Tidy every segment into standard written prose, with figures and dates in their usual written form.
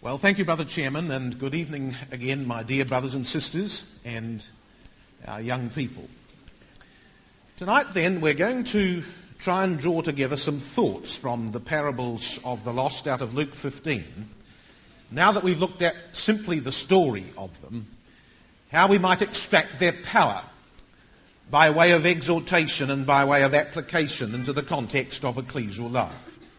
Well, thank you, Brother Chairman, and good evening again, my dear brothers and sisters and our young people. Tonight, then, we're going to try and draw together some thoughts from the parables of the lost out of Luke 15. Now that we've looked at simply the story of them, how we might extract their power by way of exhortation and by way of application into the context of ecclesial life.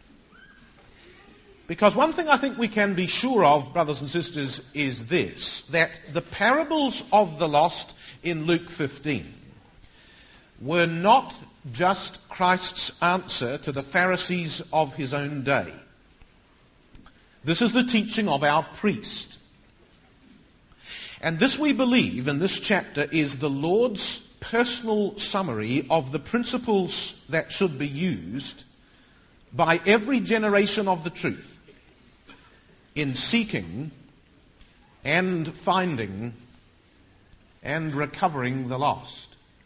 Because one thing I think we can be sure of, brothers and sisters, is this, that the parables of the lost in Luke 15 were not just Christ's answer to the Pharisees of his own day. This is the teaching of our priest. And this, we believe, in this chapter is the Lord's personal summary of the principles that should be used by every generation of the truth in seeking and finding and recovering the lost.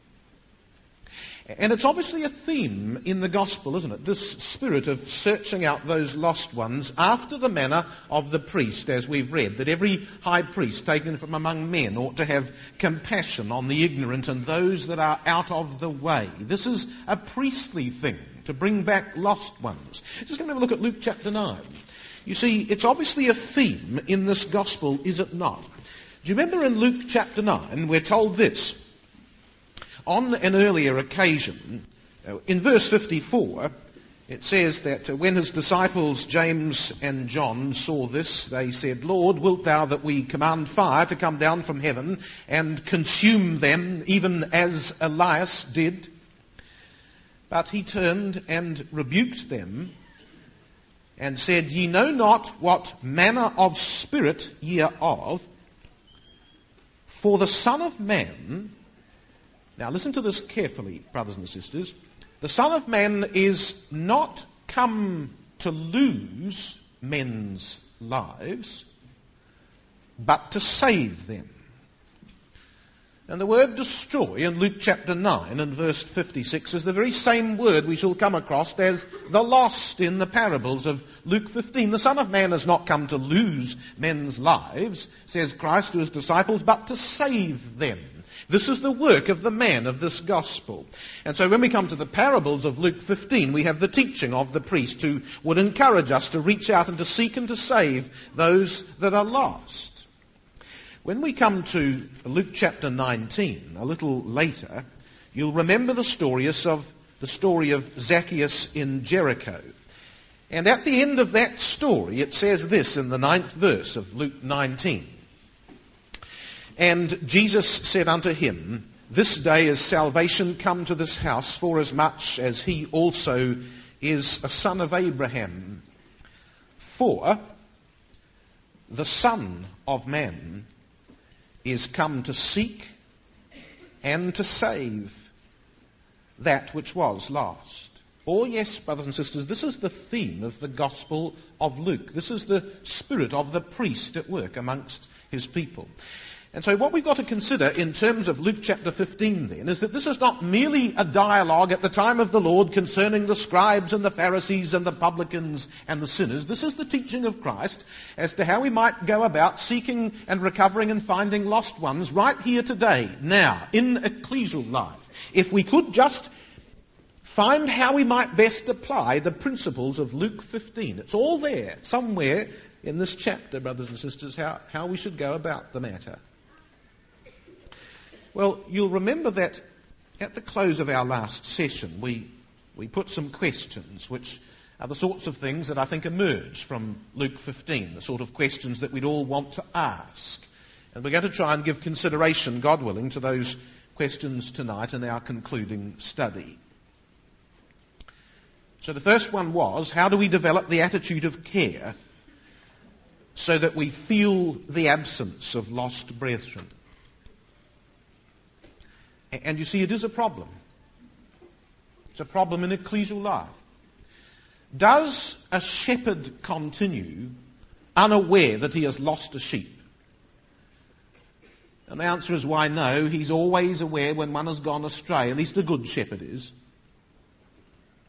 And it's obviously a theme in the gospel, isn't it? This spirit of searching out those lost ones after the manner of the priest, as we've read, that every high priest taken from among men ought to have compassion on the ignorant and those that are out of the way. This is a priestly thing, to bring back lost ones. Just going to have a look at Luke chapter 9. You see, it's obviously a theme in this gospel, is it not? Do you remember in Luke chapter 9, we're told this. On an earlier occasion, in verse 54, it says that when his disciples James and John saw this, they said, "Lord, wilt thou that we command fire to come down from heaven and consume them, even as Elias did?" But he turned and rebuked them and said, "Ye know not what manner of spirit ye are of, for the Son of Man..." Now listen to this carefully, brothers and sisters. "The Son of Man is not come to lose men's lives, but to save them." And the word destroy in Luke chapter 9 and verse 56 is the very same word we shall come across as the lost in the parables of Luke 15. The Son of Man has not come to lose men's lives, says Christ to his disciples, but to save them. This is the work of the man of this gospel. And so when we come to the parables of Luke 15, we have the teaching of the priest who would encourage us to reach out and to seek and to save those that are lost. When we come to Luke chapter 19, a little later, you'll remember the story of Zacchaeus in Jericho. And at the end of that story, it says this in the 9th verse of Luke 19. "And Jesus said unto him, This day is salvation come to this house, forasmuch as he also is a son of Abraham. For the Son of Man is come to seek and to save that which was lost." Oh yes, brothers and sisters, this is the theme of the Gospel of Luke. This is the spirit of the priest at work amongst his people. And so what we've got to consider in terms of Luke chapter 15 then is that this is not merely a dialogue at the time of the Lord concerning the scribes and the Pharisees and the publicans and the sinners. This is the teaching of Christ as to how we might go about seeking and recovering and finding lost ones right here today, now, in ecclesial life. If we could just find how we might best apply the principles of Luke 15. It's all there, somewhere in this chapter, brothers and sisters, how we should go about the matter. Well, you'll remember that at the close of our last session, we put some questions, which are the sorts of things that I think emerge from Luke 15, the sort of questions that we'd all want to ask. And we're going to try and give consideration, God willing, to those questions tonight in our concluding study. So the first one was, how do we develop the attitude of care so that we feel the absence of lost brethren? And you see, it is a problem. It's a problem in ecclesial life. Does a shepherd continue unaware that he has lost a sheep? And the answer is, why no. He's always aware when one has gone astray. At least a good shepherd is.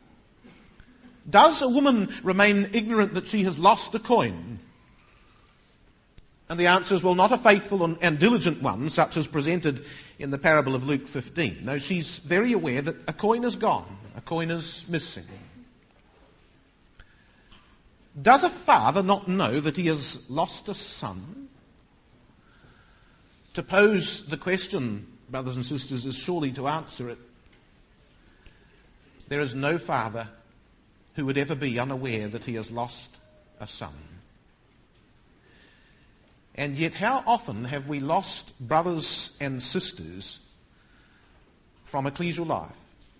Does a woman remain ignorant that she has lost a coin? And the answer is, well, not a faithful and diligent one, such as presented in the parable of Luke 15. No, she's very aware that a coin is gone, a coin is missing. Does a father not know that he has lost a son? To pose the question, brothers and sisters, is surely to answer it. There is no father who would ever be unaware that he has lost a son. And yet how often have we lost brothers and sisters from ecclesial life?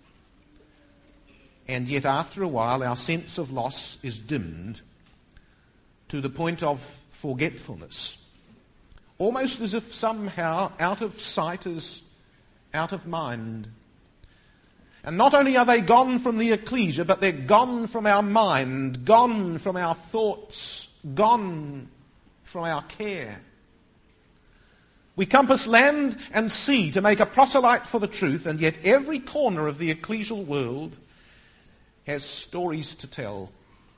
And yet after a while our sense of loss is dimmed to the point of forgetfulness. Almost as if somehow out of sight is out of mind. And not only are they gone from the ecclesia, but they're gone from our mind, gone from our thoughts, gone from our care. We compass land and sea to make a proselyte for the truth, and yet every corner of the ecclesial world has stories to tell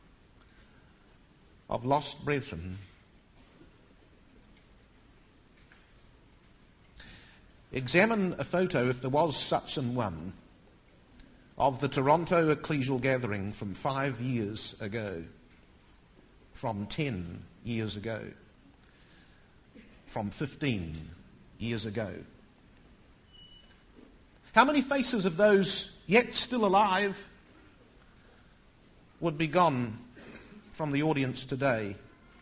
of lost brethren. Examine a photo, if there was such an one, of the Toronto ecclesial gathering from 5 years ago, from 10 years ago, from 15 years ago. How many faces of those yet still alive would be gone from the audience today?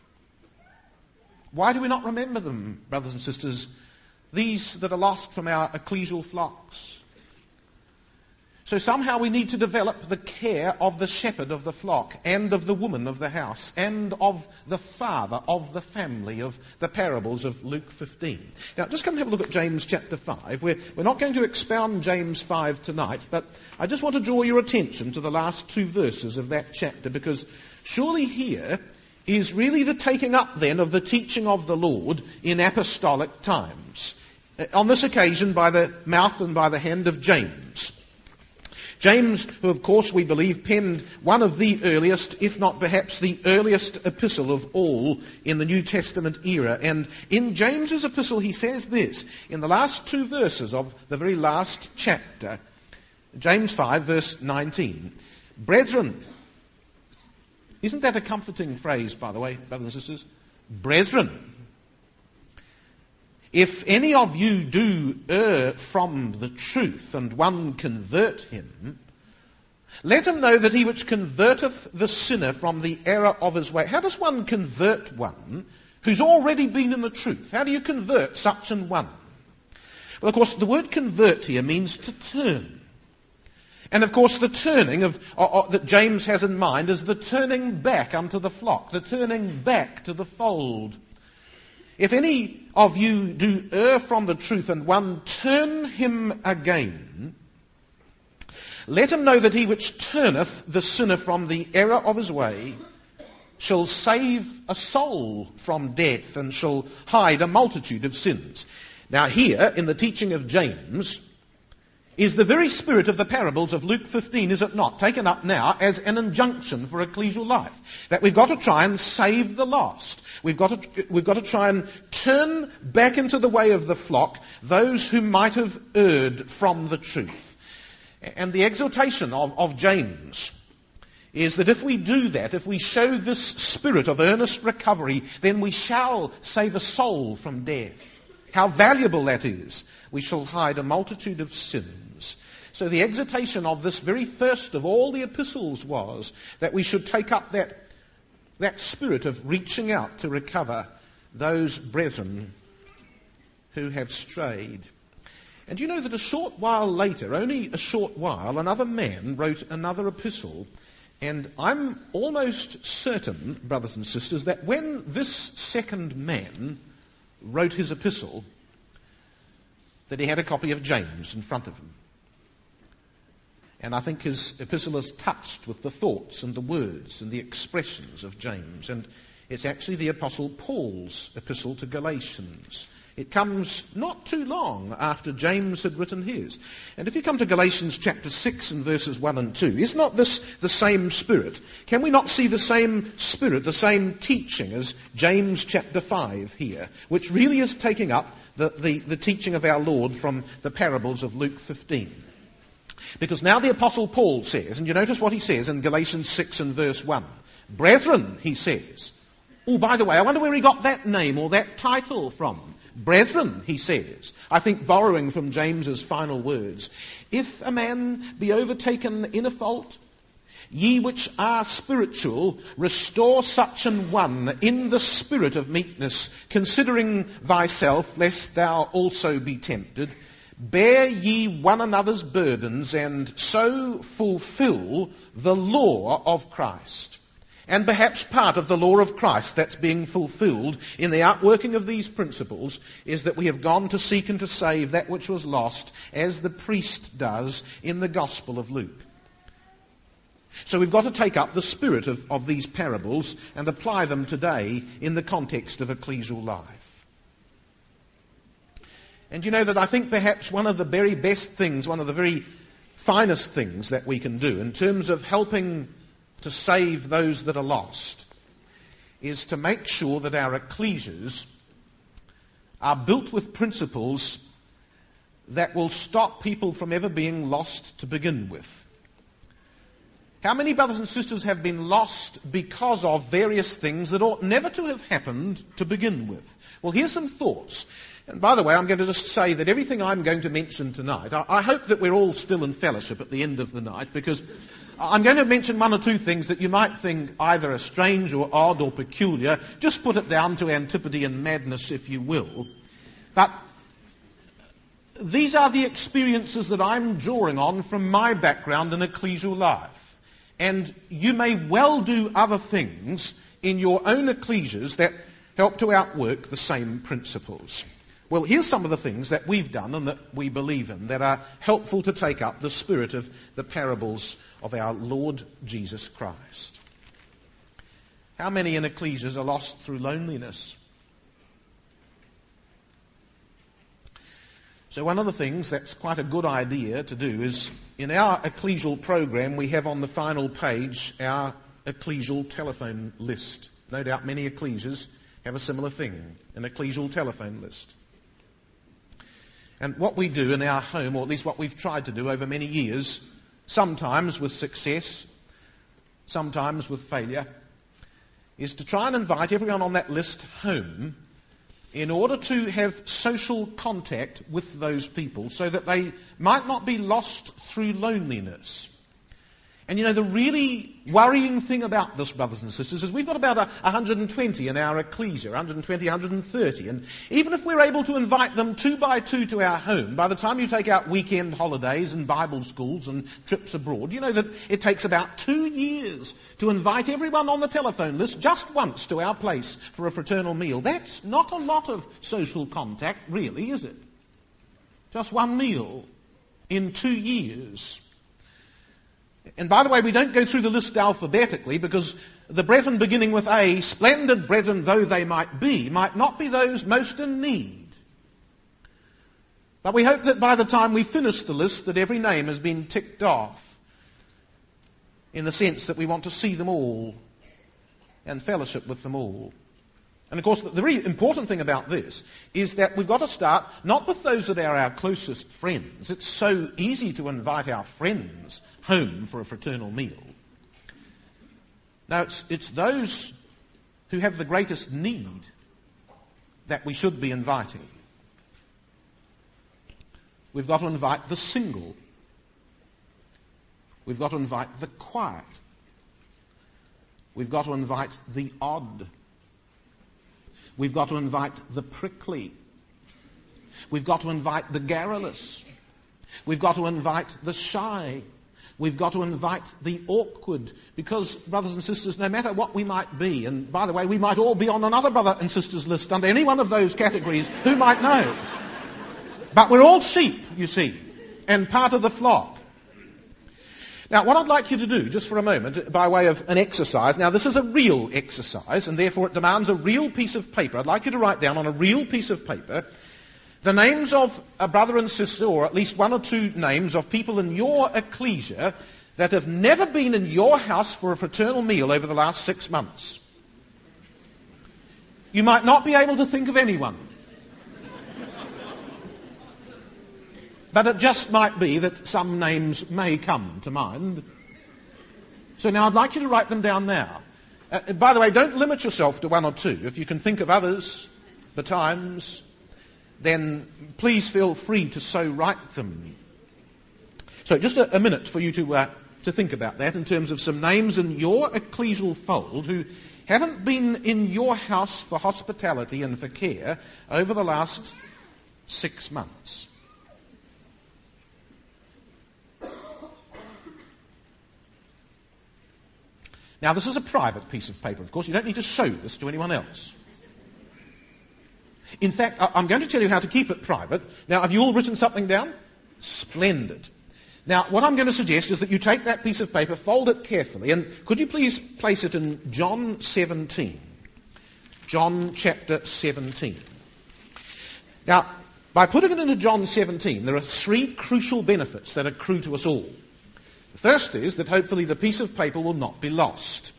Why do we not remember them, brothers and sisters, these that are lost from our ecclesial flocks? So somehow we need to develop the care of the shepherd of the flock and of the woman of the house and of the father of the family of the parables of Luke 15. Now, just come and have a look at James chapter 5. We're not going to expound James 5 tonight, but I just want to draw your attention to the last 2 verses of that chapter, because surely here is really the taking up then of the teaching of the Lord in apostolic times. On this occasion by the mouth and by the hand of James. James, who of course we believe penned one of the earliest, if not perhaps the earliest epistle of all in the New Testament era. And in James's epistle he says this, in the last 2 verses of the very last chapter, James 5 verse 19. Brethren, isn't that a comforting phrase, by the way, brothers and sisters? Brethren, if any of you do err from the truth, and one convert him, let him know that he which converteth the sinner from the error of his way. How does one convert one who's already been in the truth? How do you convert such an one? Well, of course, the word convert here means to turn. And of course, the turning that James has in mind is the turning back unto the flock, the turning back to the fold. If any of you do err from the truth, and one turn him again, let him know that he which turneth the sinner from the error of his way shall save a soul from death, and shall hide a multitude of sins. Now here, in the teaching of James, is the very spirit of the parables of Luke 15, is it not, taken up now as an injunction for ecclesial life. That we've got to try and save the lost. We've got to try and turn back into the way of the flock those who might have erred from the truth. And the exhortation of James is that if we do that, if we show this spirit of earnest recovery, then we shall save a soul from death. How valuable that is. We shall hide a multitude of sins. So the exhortation of this very first of all the epistles was that we should take up that spirit of reaching out to recover those brethren who have strayed. And you know that a short while later, only a short while, another man wrote another epistle. And I'm almost certain, brothers and sisters, that when this second man wrote his epistle, that he had a copy of James in front of him. And I think his epistle is touched with the thoughts and the words and the expressions of James. And it's actually the Apostle Paul's epistle to Galatians. It comes not too long after James had written his. And if you come to Galatians chapter 6 and verses 1 and 2, is not this the same Spirit? Can we not see the same Spirit, the same teaching as James chapter 5 here, which really is taking up the teaching of our Lord from the parables of Luke 15? Because now the Apostle Paul says, and you notice what he says in Galatians 6 and verse 1. Brethren, he says. Oh, by the way, I wonder where he got that name or that title from. Brethren, he says, I think borrowing from James's final words, if a man be overtaken in a fault, ye which are spiritual, restore such an one in the spirit of meekness, considering thyself, lest thou also be tempted. Bear ye one another's burdens, and so fulfill the law of Christ. And perhaps part of the law of Christ that's being fulfilled in the outworking of these principles is that we have gone to seek and to save that which was lost, as the priest does in the Gospel of Luke. So we've got to take up the spirit of these parables and apply them today in the context of ecclesial life. And you know that I think perhaps one of the very best things, one of the very finest things that we can do in terms of helping to save those that are lost is to make sure that our ecclesias are built with principles that will stop people from ever being lost to begin with. How many brothers and sisters have been lost because of various things that ought never to have happened to begin with? Well, here's some thoughts. And by the way, I'm going to just say that everything I'm going to mention tonight, I hope that we're all still in fellowship at the end of the night, because I'm going to mention one or two things that you might think either are strange or odd or peculiar. Just put it down to antipathy and madness, if you will. But these are the experiences that I'm drawing on from my background in ecclesial life. And you may well do other things in your own ecclesias that help to outwork the same principles. Well, here's some of the things that we've done and that we believe in that are helpful to take up the spirit of the parables of our Lord Jesus Christ. How many in ecclesias are lost through loneliness? So one of the things that's quite a good idea to do is, in our ecclesial program, we have on the final page our ecclesial telephone list. No doubt many ecclesias have a similar thing, an ecclesial telephone list. And what we do in our home, or at least what we've tried to do over many years, sometimes with success, sometimes with failure, is to try and invite everyone on that list home in order to have social contact with those people so that they might not be lost through loneliness. And you know, the really worrying thing about this, brothers and sisters, is we've got about 120 in our ecclesia, 120, 130. And even if we're able to invite them 2 by 2 to our home, by the time you take out weekend holidays and Bible schools and trips abroad, you know that it takes about 2 years to invite everyone on the telephone list just once to our place for a fraternal meal. That's not a lot of social contact, really, is it? Just one meal in 2 years. And by the way, we don't go through the list alphabetically, because the brethren beginning with A, splendid brethren though they might be, might not be those most in need. But we hope that by the time we finish the list, that every name has been ticked off, in the sense that we want to see them all and fellowship with them all. And of course, the very important thing about this is that we've got to start not with those that are our closest friends. It's so easy to invite our friends home for a fraternal meal. Now, it's those who have the greatest need that we should be inviting. We've got to invite the single. We've got to invite the quiet. We've got to invite the odd. We've got to invite the prickly. We've got to invite the garrulous. We've got to invite the shy. We've got to invite the awkward. Because, brothers and sisters, no matter what we might be, and by the way, we might all be on another brother and sister's list under any one of those categories, who might know? But we're all sheep, you see, and part of the flock. Now, what I'd like you to do, just for a moment, by way of an exercise, now this is a real exercise, and therefore it demands a real piece of paper. I'd like you to write down on a real piece of paper the names of a brother and sister, or at least one or two names of people in your ecclesia that have never been in your house for a fraternal meal over the last 6 months. You might not be able to think of anyone. But it just might be that some names may come to mind. So now I'd like you to write them down now. By the way, don't limit yourself to one or two. If you can think of others betimes, then please feel free to so write them. So just a minute for you to think about that in terms of some names in your ecclesial fold who haven't been in your house for hospitality and for care over the last 6 months. Now, this is a private piece of paper, of course. You don't need to show this to anyone else. In fact, I'm going to tell you how to keep it private. Now, have you all written something down? Splendid. Now, what I'm going to suggest is that you take that piece of paper, fold it carefully, and could you please place it in John 17? John chapter 17. Now, by putting it into John 17, there are 3 crucial benefits that accrue to us all. The first is that hopefully the piece of paper will not be lost.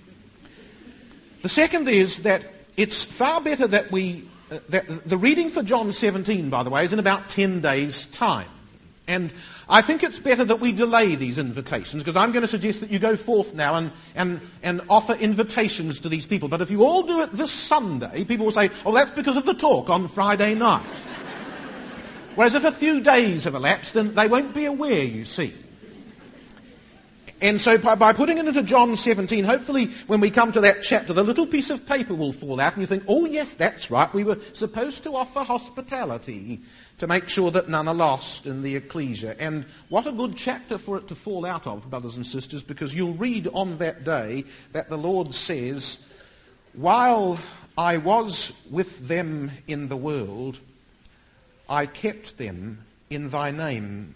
The second is that it's far better that the reading for John 17, by the way, is in about 10 days' time. And I think it's better that we delay these invitations, because I'm going to suggest that you go forth now and offer invitations to these people. But if you all do it this Sunday, people will say, oh, that's because of the talk on Friday night. Whereas if a few days have elapsed, then they won't be aware, you see. And so by putting it into John 17, hopefully when we come to that chapter, the little piece of paper will fall out and you think, oh yes, that's right, we were supposed to offer hospitality to make sure that none are lost in the ecclesia. And what a good chapter for it to fall out of, brothers and sisters, because you'll read on that day that the Lord says, while I was with them in the world, I kept them in thy name.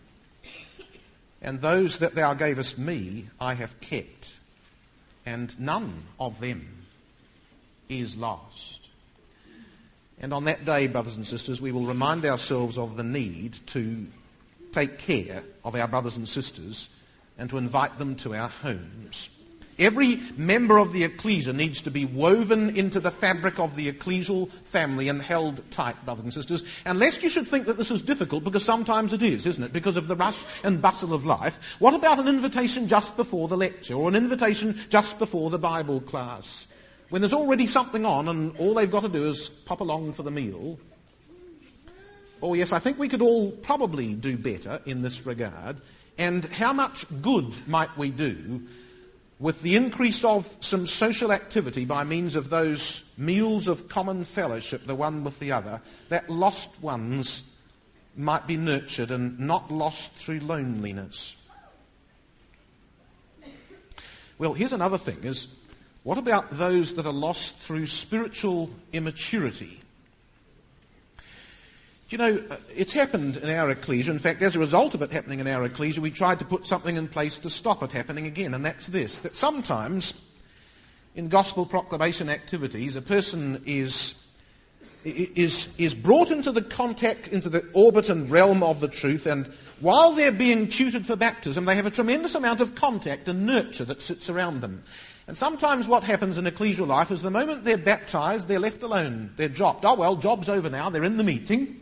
And those that thou gavest me, I have kept, and none of them is lost. And on that day, brothers and sisters, we will remind ourselves of the need to take care of our brothers and sisters and to invite them to our homes. Every member of the ecclesia needs to be woven into the fabric of the ecclesial family and held tight, brothers and sisters. And lest you should think that this is difficult, because sometimes it is, isn't it? Because of the rush and bustle of life. What about an invitation just before the lecture, or an invitation just before the Bible class? When there's already something on and all they've got to do is pop along for the meal. Oh yes, I think we could all probably do better in this regard. And how much good might we do with the increase of some social activity by means of those meals of common fellowship, the one with the other, that lost ones might be nurtured and not lost through loneliness. Well, here's another thing, is what about those that are lost through spiritual immaturity? You know, it's happened in our ecclesia. In fact, as a result of it happening in our ecclesia, we tried to put something in place to stop it happening again, and that's this, that sometimes in gospel proclamation activities, a person is brought into the orbit and realm of the truth, and while they're being tutored for baptism, they have a tremendous amount of contact and nurture that sits around them. And sometimes what happens in ecclesial life is the moment they're baptized, they're left alone. They're dropped. Oh, well, job's over now. They're in the meeting.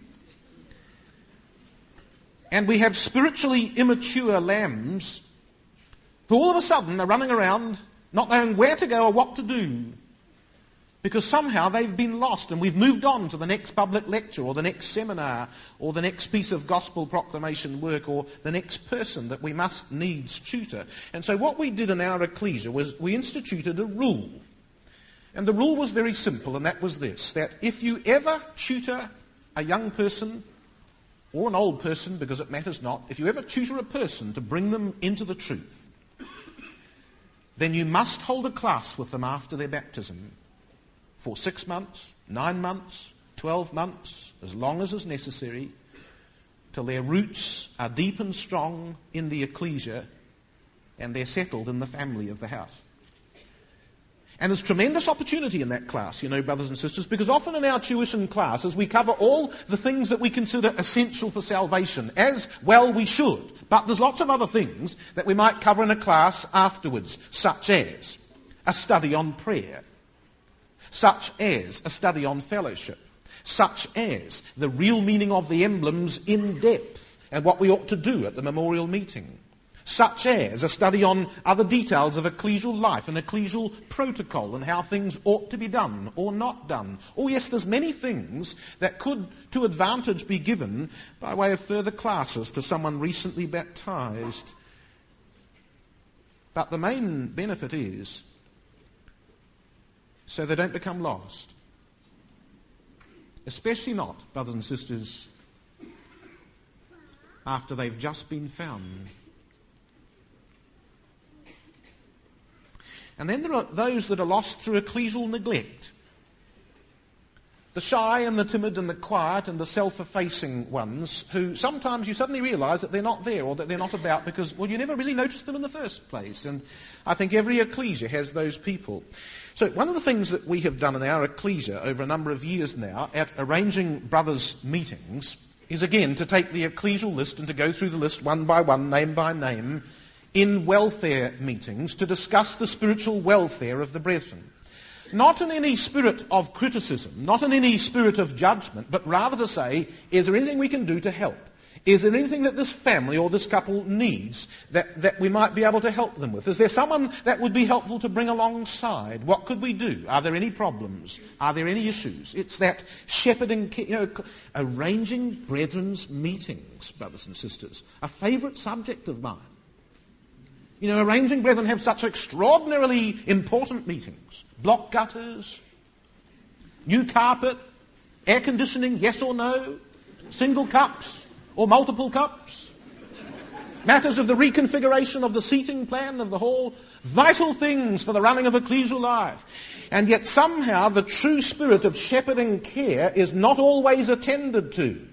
And we have spiritually immature lambs who all of a sudden are running around not knowing where to go or what to do, because somehow they've been lost and we've moved on to the next public lecture or the next seminar or the next piece of gospel proclamation work or the next person that we must needs tutor. And so what we did in our ecclesia was we instituted a rule. And the rule was very simple, and that was this, that if you ever tutor a young person or an old person, because it matters not, if you ever tutor a person to bring them into the truth, then you must hold a class with them after their baptism for 6 months, 9 months, 12 months, as long as is necessary, till their roots are deep and strong in the ecclesia, and they're settled in the family of the house. And there's tremendous opportunity in that class, brothers and sisters, because often in our tuition classes we cover all the things that we consider essential for salvation, as well we should. But there's lots of other things that we might cover in a class afterwards, such as a study on prayer, such as a study on fellowship, such as the real meaning of the emblems in depth and what we ought to do at the memorial meeting, such as a study on other details of ecclesial life and ecclesial protocol and how things ought to be done or not done. Oh yes, there's many things that could, to advantage, be given by way of further classes to someone recently baptized. But the main benefit is so they don't become lost. Especially not, brothers and sisters, after they've just been found. And then there are those that are lost through ecclesial neglect. The shy and the timid and the quiet and the self-effacing ones who sometimes you suddenly realise that they're not there or that they're not about because, you never really noticed them in the first place. And I think every ecclesia has those people. So one of the things that we have done in our ecclesia over a number of years now at arranging brothers' meetings is again to take the ecclesial list and to go through the list one by one, name by name, in welfare meetings to discuss the spiritual welfare of the brethren. Not in any spirit of criticism, not in any spirit of judgment, but rather to say, is there anything we can do to help? Is there anything that this family or this couple needs that we might be able to help them with? Is there someone that would be helpful to bring alongside? What could we do? Are there any problems? Are there any issues? It's that shepherding, arranging brethren's meetings, brothers and sisters. A favourite subject of mine. Arranging brethren have such extraordinarily important meetings. Block gutters, new carpet, air conditioning, yes or no, single cups or multiple cups, matters of the reconfiguration of the seating plan of the hall, vital things for the running of ecclesial life. And yet somehow the true spirit of shepherding care is not always attended to.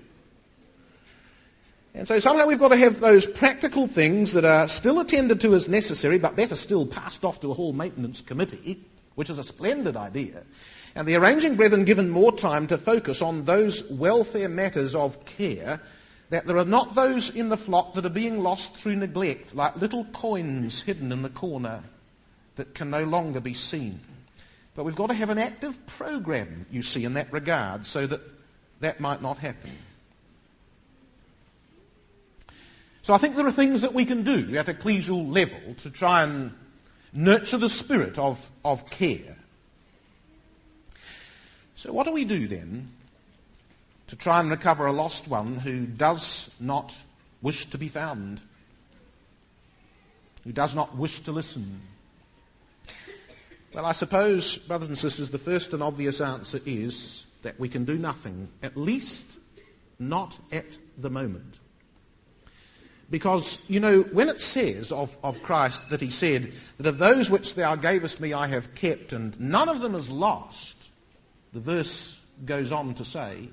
And so somehow we've got to have those practical things that are still attended to as necessary, but better still passed off to a hall maintenance committee, which is a splendid idea. And the arranging brethren given more time to focus on those welfare matters of care, that there are not those in the flock that are being lost through neglect, like little coins hidden in the corner that can no longer be seen. But we've got to have an active program, you see, in that regard, so that that might not happen. So I think there are things that we can do at ecclesial level to try and nurture the spirit of care. So what do we do then to try and recover a lost one who does not wish to be found, who does not wish to listen? Well, I suppose, brothers and sisters, the first and obvious answer is that we can do nothing, at least not at the moment. Because, when it says of Christ that he said that of those which thou gavest me I have kept and none of them is lost, the verse goes on to say,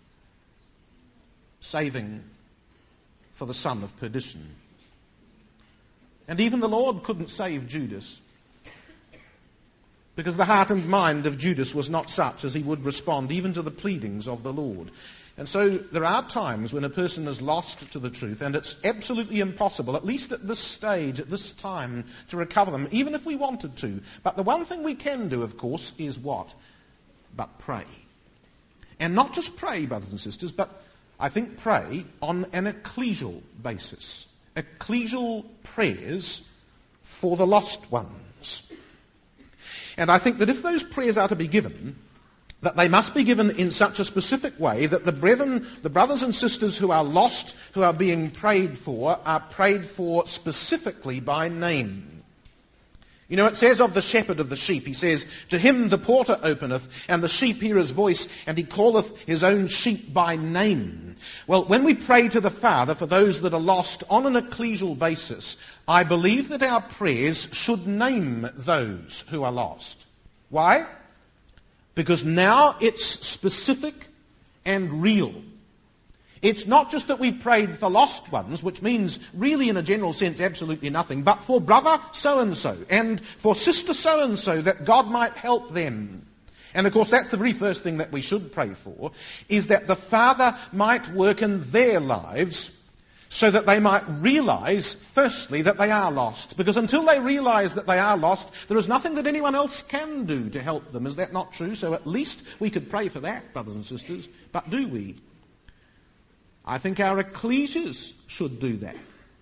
saving for the son of perdition. And even the Lord couldn't save Judas, because the heart and mind of Judas was not such as he would respond even to the pleadings of the Lord. And so there are times when a person is lost to the truth, and it's absolutely impossible, at least at this stage, at this time, to recover them, even if we wanted to. But the one thing we can do, of course, is what? But pray. And not just pray, brothers and sisters, but I think pray on an ecclesial basis. Ecclesial prayers for the lost ones. And I think that if those prayers are to be given, that they must be given in such a specific way that the brethren, the brothers and sisters who are lost, who are being prayed for, are prayed for specifically by name. It says of the shepherd of the sheep, he says, to him the porter openeth, and the sheep hear his voice, and he calleth his own sheep by name. Well, when we pray to the Father for those that are lost on an ecclesial basis, I believe that our prayers should name those who are lost. Why? Because now it's specific and real. It's not just that we've prayed for lost ones, which means really in a general sense absolutely nothing, but for brother so-and-so and for sister so-and-so that God might help them. And of course that's the very first thing that we should pray for, is that the Father might work in their lives so that they might realise, firstly, that they are lost. Because until they realise that they are lost, there is nothing that anyone else can do to help them. Is that not true? So at least we could pray for that, brothers and sisters. But do we? I think our ecclesias should do that.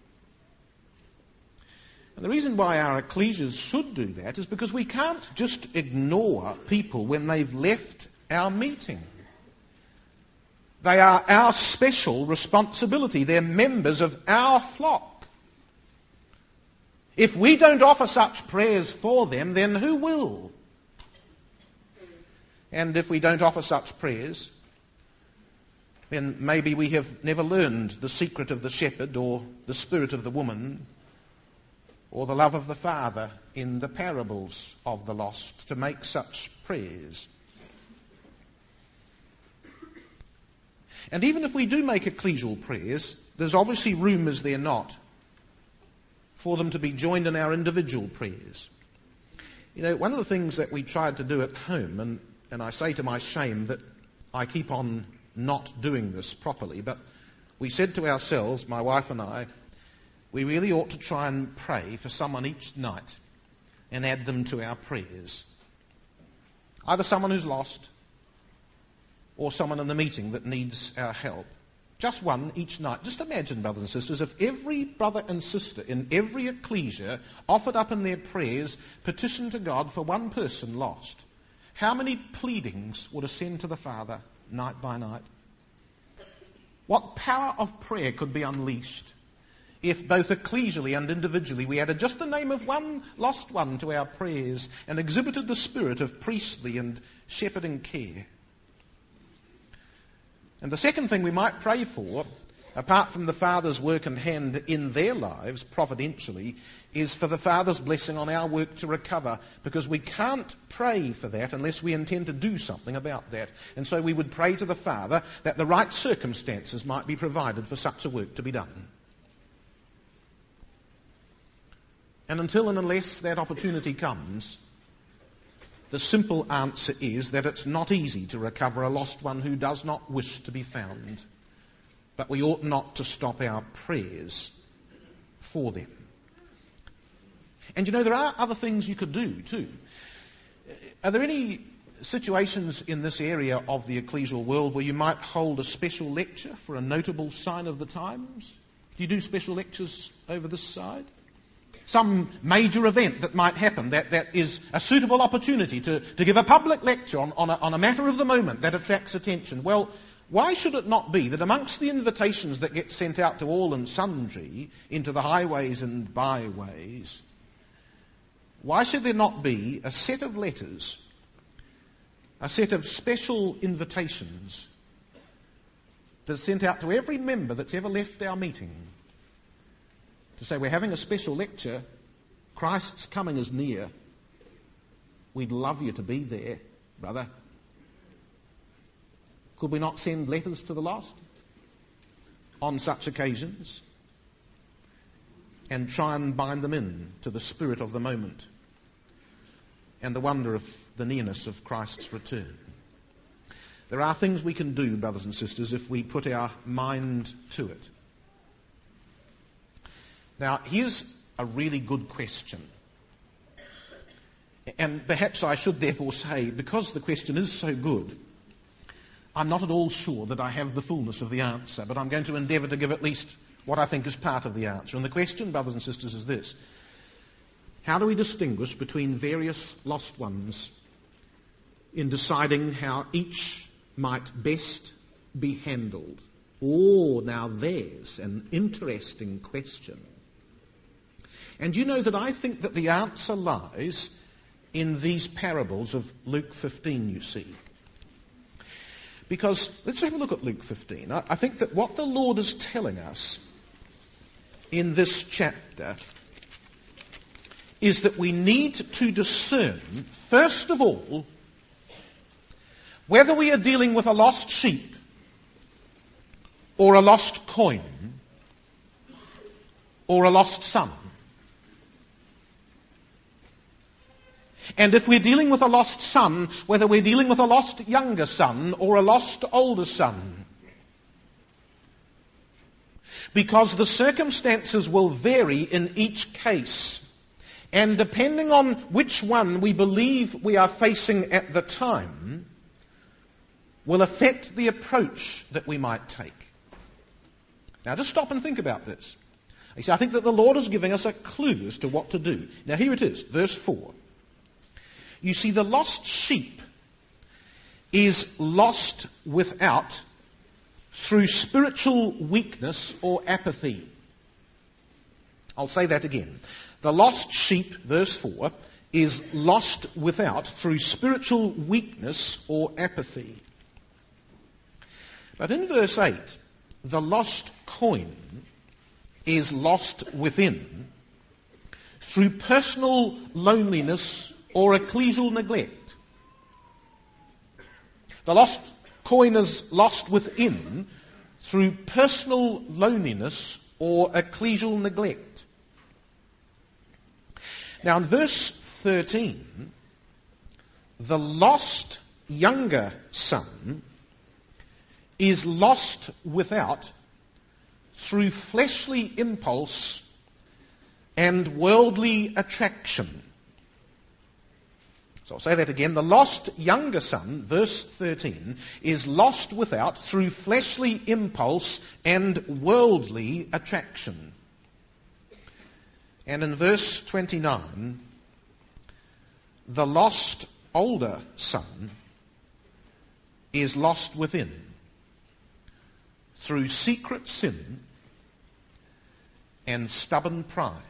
And the reason why our ecclesias should do that is because we can't just ignore people when they've left our meeting. They are our special responsibility. They're members of our flock. If we don't offer such prayers for them, then who will? And if we don't offer such prayers, then maybe we have never learned the secret of the shepherd or the spirit of the woman or the love of the Father in the parables of the lost to make such prayers. And even if we do make ecclesial prayers, there's obviously room, is there not, for them to be joined in our individual prayers. You know, one of the things that we tried to do at home, and I say to my shame that I keep on not doing this properly, but we said to ourselves, my wife and I, we really ought to try and pray for someone each night and add them to our prayers. Either someone who's lost or someone in the meeting that needs our help. Just one each night. Just imagine, brothers and sisters, if every brother and sister in every ecclesia offered up in their prayers petition to God for one person lost. How many pleadings would ascend to the Father night by night? What power of prayer could be unleashed if both ecclesially and individually we added just the name of one lost one to our prayers and exhibited the spirit of priestly and shepherding care? And the second thing we might pray for, apart from the Father's work and hand in their lives, providentially, is for the Father's blessing on our work to recover, because we can't pray for that unless we intend to do something about that. And so we would pray to the Father that the right circumstances might be provided for such a work to be done. And until and unless that opportunity comes, the simple answer is that it's not easy to recover a lost one who does not wish to be found. But we ought not to stop our prayers for them. And you know, there are other things you could do too. Are there any situations in this area of the ecclesial world where you might hold a special lecture for a notable sign of the times? Do you do special lectures over this side? Some major event that might happen that is a suitable opportunity to give a public lecture on a matter of the moment that attracts attention. Well, why should it not be that amongst the invitations that get sent out to all and sundry into the highways and byways, why should there not be a set of letters, a set of special invitations that's sent out to every member that's ever left our meeting to say, we're having a special lecture, Christ's coming is near, we'd love you to be there, brother. Could we not send letters to the lost on such occasions and try and bind them in to the spirit of the moment and the wonder of the nearness of Christ's return? There are things we can do, brothers and sisters, if we put our mind to it. Now, here's a really good question. And perhaps I should therefore say, because the question is so good, I'm not at all sure that I have the fullness of the answer, but I'm going to endeavour to give at least what I think is part of the answer. And the question, brothers and sisters, is this. How do we distinguish between various lost ones in deciding how each might best be handled? Oh, now there's an interesting question. And you know that I think that the answer lies in these parables of Luke 15, you see. Because, let's have a look at Luke 15. I think that what the Lord is telling us in this chapter is that we need to discern, first of all, whether we are dealing with a lost sheep or a lost coin, or a lost son. And if we're dealing with a lost son, whether we're dealing with a lost younger son or a lost older son, because the circumstances will vary in each case, and depending on which one we believe we are facing at the time, will affect the approach that we might take. Now just stop and think about this. You see, I think that the Lord is giving us a clue as to what to do. Now here it is, verse 4. You see, the lost sheep is lost without through spiritual weakness or apathy. I'll say that again. The lost sheep, verse 4, is lost without through spiritual weakness or apathy. But in verse 8, the lost coin is lost within through personal loneliness or ecclesial neglect. The lost coin is lost within through personal loneliness or ecclesial neglect. Now in verse 13, the lost younger son is lost without through fleshly impulse and worldly attraction. So I'll say that again. The lost younger son, verse 13, is lost without through fleshly impulse and worldly attraction. And in verse 29, the lost older son is lost within through secret sin and stubborn pride.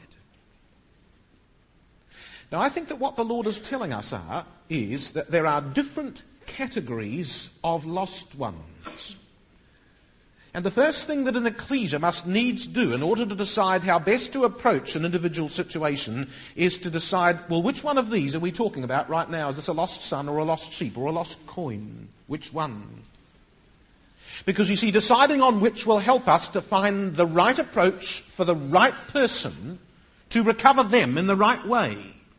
Now, I think that what the Lord is telling us is that there are different categories of lost ones. And the first thing that an ecclesia must needs do in order to decide how best to approach an individual situation is to decide, well, which one of these are we talking about right now? Is this a lost son or a lost sheep or a lost coin? Which one? Because you see, deciding on which will help us to find the right approach for the right person to recover them in the right way.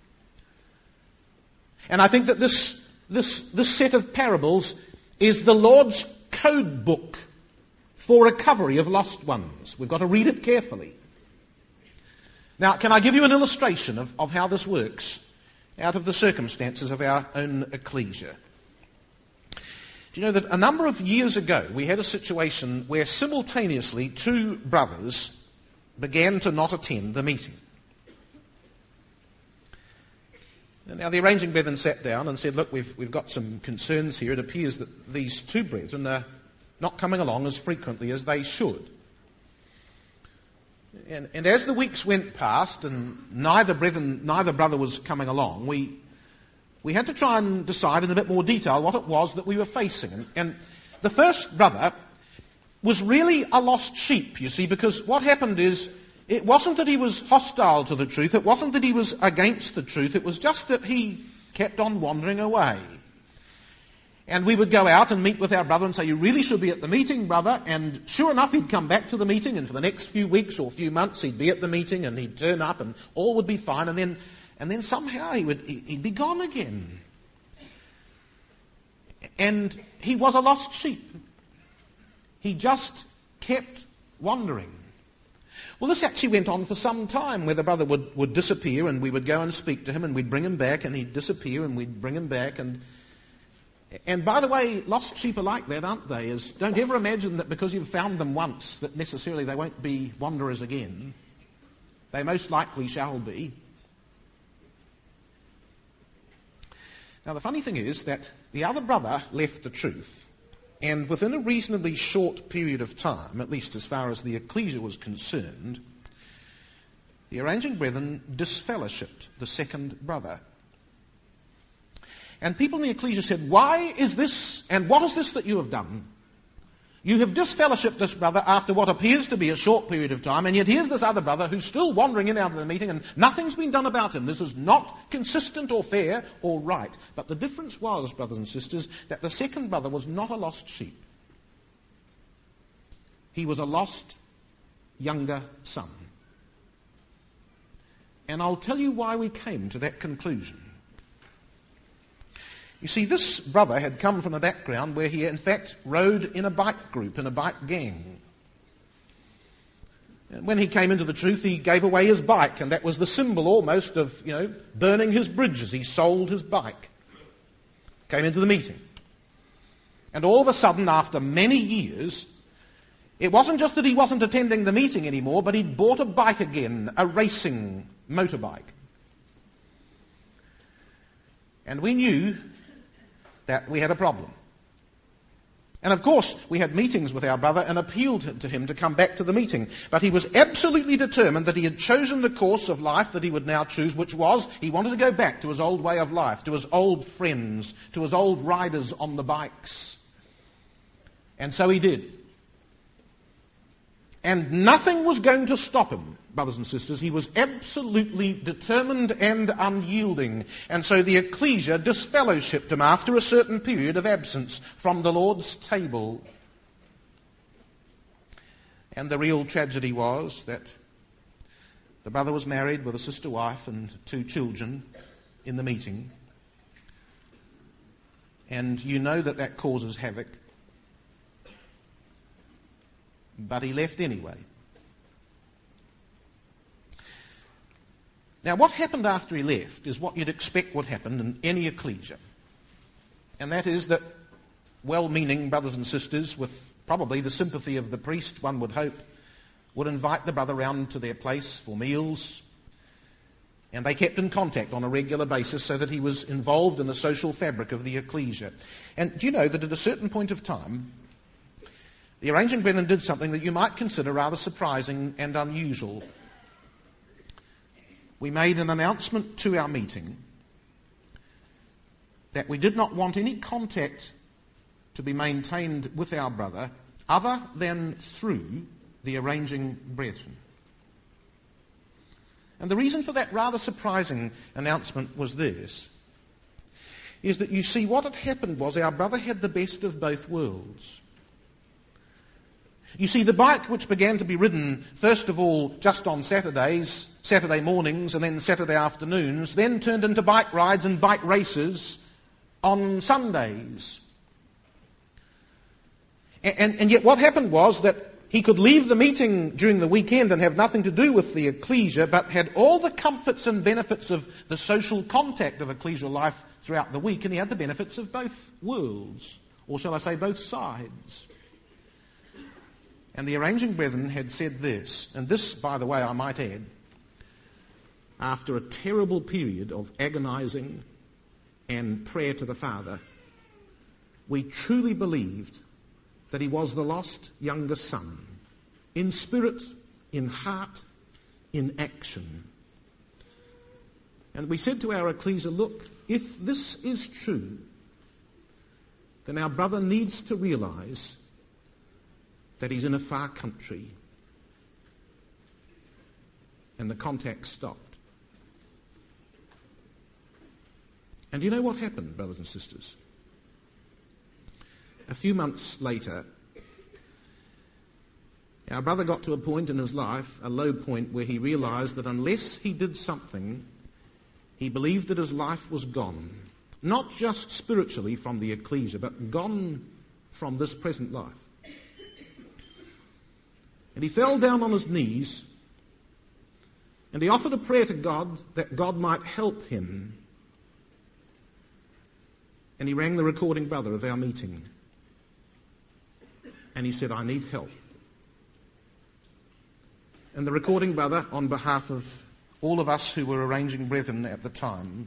And I think that this set of parables is the Lord's code book for recovery of lost ones. We've got to read it carefully. Now, can I give you an illustration of how this works out of the circumstances of our own ecclesia? Do you know that a number of years ago we had a situation where simultaneously two brothers began to not attend the meeting? And now the arranging brethren sat down and said, look, we've got some concerns here. It appears that these two brethren are not coming along as frequently as they should. And as the weeks went past and neither brother was coming along, we had to try and decide in a bit more detail what it was that we were facing. And the first brother was really a lost sheep, you see, because what happened is, it wasn't that he was hostile to the truth, it wasn't that he was against the truth, it was just that he kept on wandering away. And we would go out and meet with our brother and say, you really should be at the meeting, brother. And sure enough, he'd come back to the meeting, and for the next few weeks or few months, he'd be at the meeting, and he'd turn up, and all would be fine. And then somehow he'd be gone again. And he was a lost sheep. He just kept wandering. Well, this actually went on for some time, where the brother would disappear, and we would go and speak to him, and we'd bring him back, and he'd disappear, and we'd bring him back. And by the way, lost sheep are like that, aren't they? Don't ever imagine that because you've found them once, that necessarily they won't be wanderers again. They most likely shall be. Now, the funny thing is that the other brother left the truth, and within a reasonably short period of time, at least as far as the ecclesia was concerned, the arranging brethren disfellowshipped the second brother. And people in the ecclesia said, why is this, and what is this that you have done? You have disfellowshipped this brother after what appears to be a short period of time, and yet here's this other brother who's still wandering in and out of the meeting, and nothing's been done about him. This is not consistent or fair or right. But the difference was, brothers and sisters, that the second brother was not a lost sheep. he was a lost younger son. And I'll tell you why we came to that conclusion. You see, this brother had come from a background where he, in fact, rode in a bike group, in a bike gang. And when he came into the truth, he gave away his bike, and that was the symbol almost of, burning his bridges. He sold his bike. Came into the meeting. And all of a sudden, after many years, it wasn't just that he wasn't attending the meeting anymore, but he'd bought a bike again, a racing motorbike. And we knew that we had a problem. And of course, we had meetings with our brother and appealed to him to come back to the meeting. But he was absolutely determined that he had chosen the course of life that he would now choose, which was he wanted to go back to his old way of life, to his old friends, to his old riders on the bikes. And so he did. And nothing was going to stop him, brothers and sisters. He was absolutely determined and unyielding. And so the ecclesia disfellowshipped him after a certain period of absence from the Lord's table. And the real tragedy was that the brother was married with a sister wife and 2 children in the meeting. And you know that causes havoc. But he left anyway. Now, what happened after he left is what you'd expect would happen in any ecclesia. And that is that well-meaning brothers and sisters, with probably the sympathy of the priest, one would hope, would invite the brother round to their place for meals. And they kept in contact on a regular basis so that he was involved in the social fabric of the ecclesia. And do you know that at a certain point of time, the arranging brethren did something that you might consider rather surprising and unusual. We made an announcement to our meeting that we did not want any contact to be maintained with our brother other than through the arranging brethren. And the reason for that rather surprising announcement was this, is that you see what had happened was our brother had the best of both worlds. You see, the bike which began to be ridden, first of all, just on Saturdays, Saturday mornings, and then Saturday afternoons, then turned into bike rides and bike races on Sundays. And yet what happened was that he could leave the meeting during the weekend and have nothing to do with the ecclesia, but had all the comforts and benefits of the social contact of ecclesial life throughout the week, and he had the benefits of both worlds, or shall I say both sides. And the arranging brethren had said this, and this, by the way, I might add, after a terrible period of agonizing and prayer to the Father, we truly believed that he was the lost younger son, in spirit, in heart, in action. And we said to our ecclesia, look, if this is true, then our brother needs to realize that he's in a far country. And the contact stopped. And you know what happened, brothers and sisters? A few months later, our brother got to a point in his life, a low point, where he realized that unless he did something, he believed that his life was gone. Not just spiritually from the ecclesia, but gone from this present life. And he fell down on his knees and he offered a prayer to God that God might help him. And he rang the recording brother of our meeting. And he said, I need help. And the recording brother, on behalf of all of us who were arranging brethren at the time,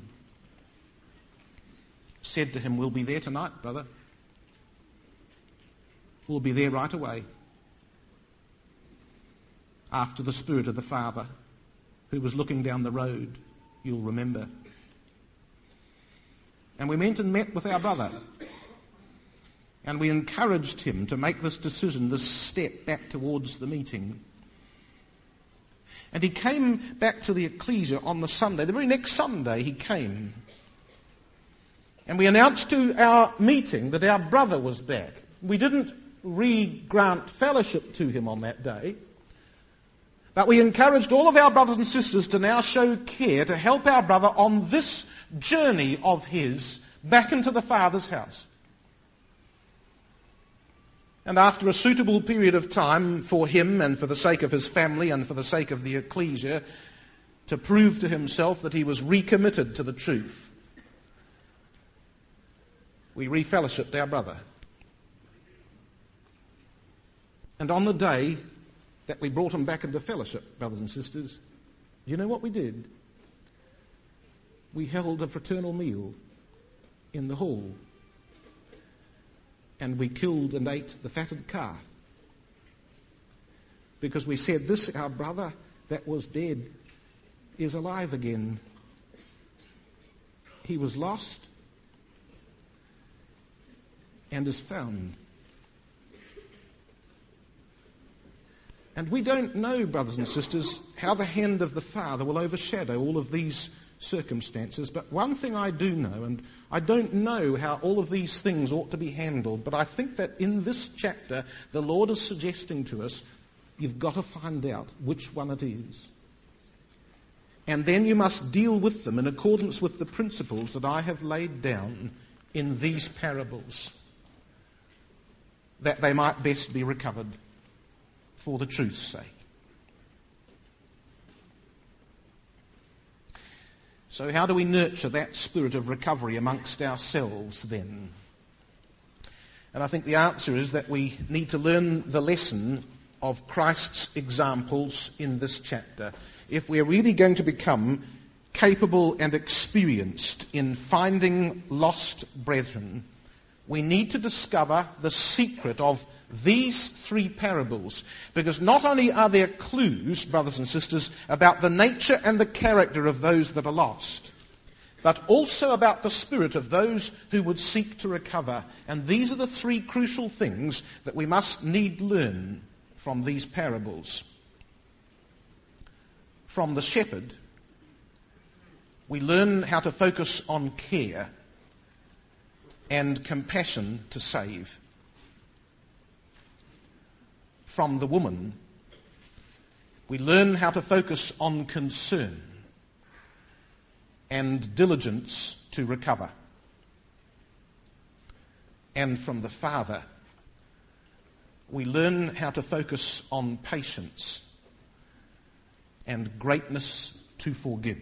said to him, we'll be there tonight, brother. We'll be there right away. After the Spirit of the Father, who was looking down the road, you'll remember. And we went and met with our brother. And we encouraged him to make this decision, this step back towards the meeting. And he came back to the ecclesia on the Sunday. The very next Sunday he came. And we announced to our meeting that our brother was back. We didn't re-grant fellowship to him on that day. But we encouraged all of our brothers and sisters to now show care to help our brother on this journey of his back into the Father's house. And after a suitable period of time for him and for the sake of his family and for the sake of the ecclesia to prove to himself that he was recommitted to the truth, we refellowshipped our brother. And on the day that we brought him back into fellowship, brothers and sisters, do you know what we did? We held a fraternal meal in the hall. And we killed and ate the fatted calf. Because we said, this, our brother that was dead, is alive again. He was lost and is found. And we don't know, brothers and sisters, how the hand of the Father will overshadow all of these circumstances. But one thing I do know, and I don't know how all of these things ought to be handled, but I think that in this chapter, the Lord is suggesting to us, you've got to find out which one it is. And then you must deal with them in accordance with the principles that I have laid down in these parables, that they might best be recovered for the truth's sake. So how do we nurture that spirit of recovery amongst ourselves then? And I think the answer is that we need to learn the lesson of Christ's examples in this chapter. If we're really going to become capable and experienced in finding lost brethren, we need to discover the secret of these three parables. Because not only are there clues, brothers and sisters, about the nature and the character of those that are lost, but also about the spirit of those who would seek to recover. And these are the three crucial things that we must need learn from these parables. From the shepherd, we learn how to focus on care and compassion to save. From the woman, we learn how to focus on concern and diligence to recover. And from the father, we learn how to focus on patience and greatness to forgive.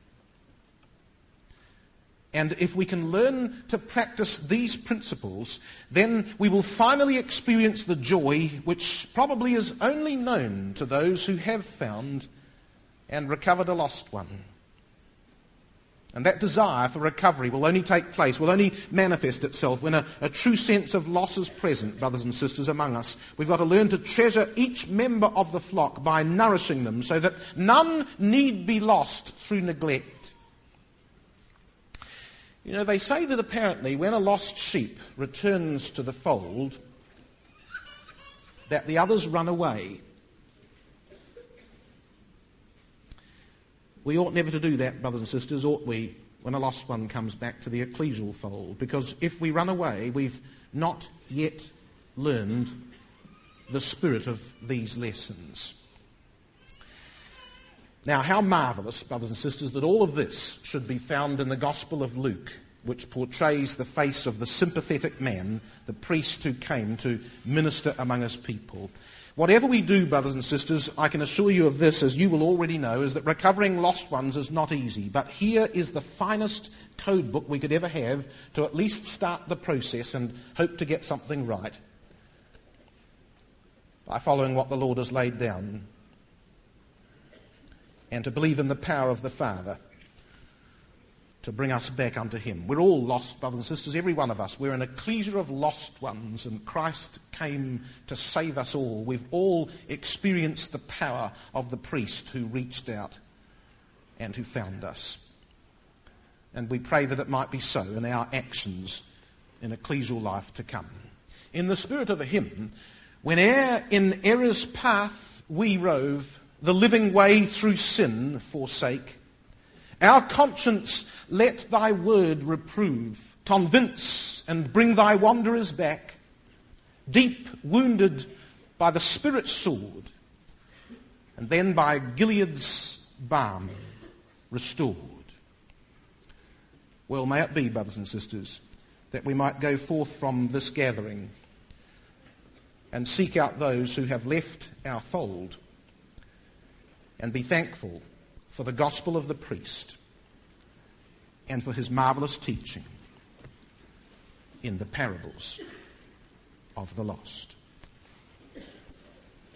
And if we can learn to practice these principles, then we will finally experience the joy which probably is only known to those who have found and recovered a lost one. And that desire for recovery will only take place, will only manifest itself when a true sense of loss is present, brothers and sisters, among us. We've got to learn to treasure each member of the flock by nourishing them so that none need be lost through neglect. You know, they say that apparently when a lost sheep returns to the fold, that the others run away. We ought never to do that, brothers and sisters, ought we, when a lost one comes back to the ecclesial fold? Because if we run away, we've not yet learned the spirit of these lessons. Now, how marvellous, brothers and sisters, that all of this should be found in the Gospel of Luke, which portrays the face of the sympathetic man, the priest who came to minister among his people. Whatever we do, brothers and sisters, I can assure you of this, as you will already know, is that recovering lost ones is not easy. But here is the finest code book we could ever have to at least start the process and hope to get something right by following what the Lord has laid down, and to believe in the power of the Father to bring us back unto Him. We're all lost, brothers and sisters, every one of us. We're an ecclesia of lost ones, and Christ came to save us all. We've all experienced the power of the priest who reached out and who found us. And we pray that it might be so in our actions in ecclesial life to come. In the spirit of a hymn, whene'er in error's path we rove, the living way through sin forsake, our conscience let thy word reprove, convince and bring thy wanderers back. deep wounded by the Spirit's sword, and then by Gilead's balm restored. Well, may it be, brothers and sisters, that we might go forth from this gathering and seek out those who have left our fold and be thankful for the gospel of the priest and for his marvellous teaching in the parables of the lost.